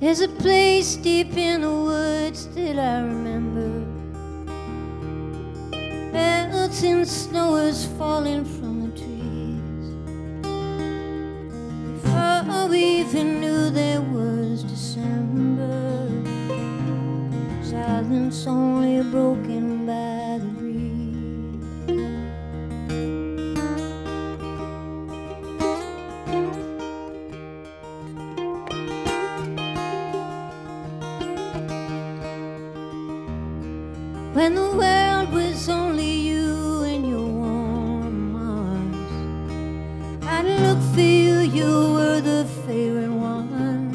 There's a place deep in the woods that I remember. Melting snow is falling from the trees. Before we even knew there was December, silence only broken by the breeze. When the world was only you and your warm arms, I'd look for you, you were the favorite one.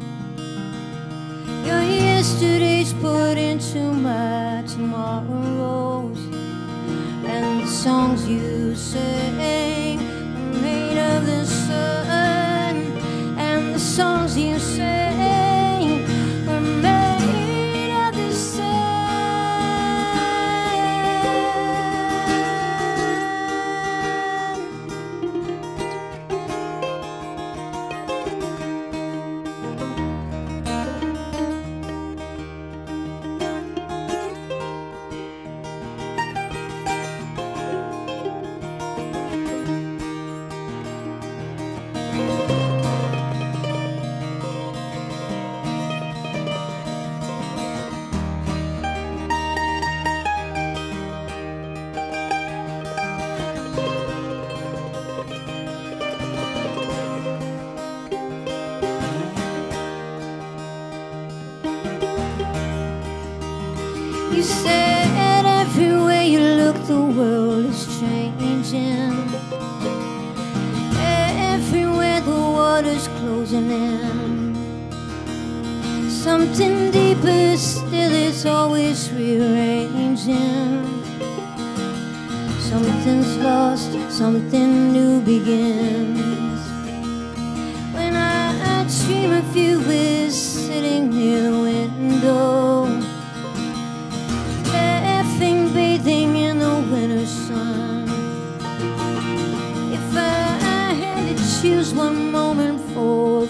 Your yesterdays put into my tomorrows, and the songs you sang were made of the sun, and the songs you sang were made of the sun. You said everywhere you look the world is changing. Everywhere the water's closing in. Something deeper still is always rearranging. Something's lost, something new begins. When I dream of you is sitting near the window, bathing in the winter sun. If I had to choose one moment for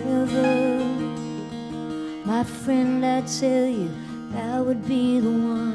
forever, my friend, I tell you, that would be the one.